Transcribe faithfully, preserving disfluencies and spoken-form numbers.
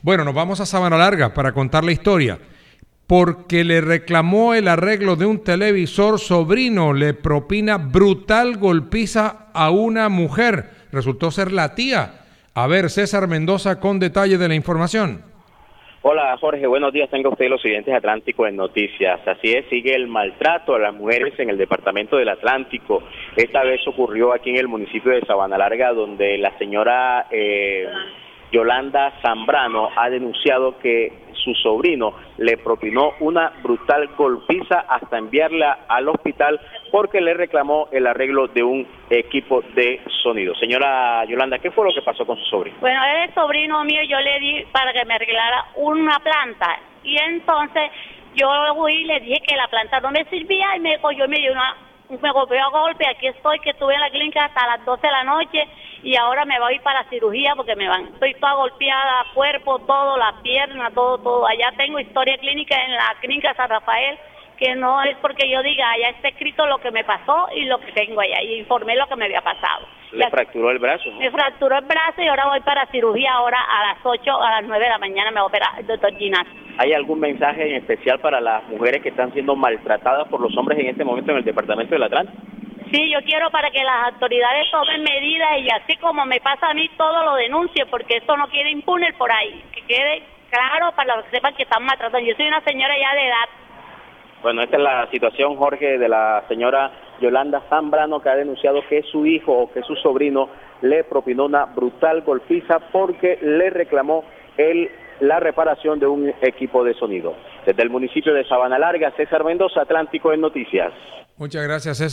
Bueno, nos vamos a Sabana Larga para contar la historia. Porque le reclamó el arreglo de un televisor, sobrino le propina brutal golpiza a una mujer. Resultó ser la tía. A ver, César Mendoza con detalle de la información. Hola Jorge, buenos días. Tenga usted los siguientes Atlántico en noticias. Así es, sigue el maltrato a las mujeres en el departamento del Atlántico. Esta vez ocurrió aquí en el municipio de Sabana Larga, donde la señora eh, Yolanda Zambrano ha denunciado que su sobrino le propinó una brutal golpiza hasta enviarla al hospital porque le reclamó el arreglo de un equipo de sonido. Señora Yolanda, ¿qué fue lo que pasó con su sobrino? Bueno, él es sobrino mío, yo le di para que me arreglara una planta y entonces yo fui y le dije que la planta no me servía y me cogió y me dio una, me golpeó a golpe. Aquí estoy, que estuve en la clínica hasta las doce de la noche y ahora me voy para cirugía porque me van, estoy toda golpeada, cuerpo, todo, la pierna, todo, todo. Allá tengo historia clínica en la clínica San Rafael, que no es porque yo diga, allá está escrito lo que me pasó y lo que tengo allá, y informé lo que me había pasado. ¿Le fracturó el brazo? Me fracturó el brazo y ahora voy para cirugía, ahora a las ocho, a las nueve de la mañana me va a operar el doctor Ginás. ¿Hay algún mensaje en especial para las mujeres que están siendo maltratadas por los hombres en este momento en el departamento del Atlántico? Sí, yo quiero para que las autoridades tomen medidas y así como me pasa a mí, todo lo denuncie, porque esto no quede impune por ahí, que quede claro para los que sepan que están maltratando. Yo soy una señora ya de edad. Bueno, esta es la situación, Jorge, de la señora Yolanda Zambrano, que ha denunciado que su hijo o que su sobrino le propinó una brutal golpiza porque le reclamó el, la reparación de un equipo de sonido. Desde el municipio de Sabana Larga, César Mendoza, Atlántico en Noticias. Muchas gracias, César.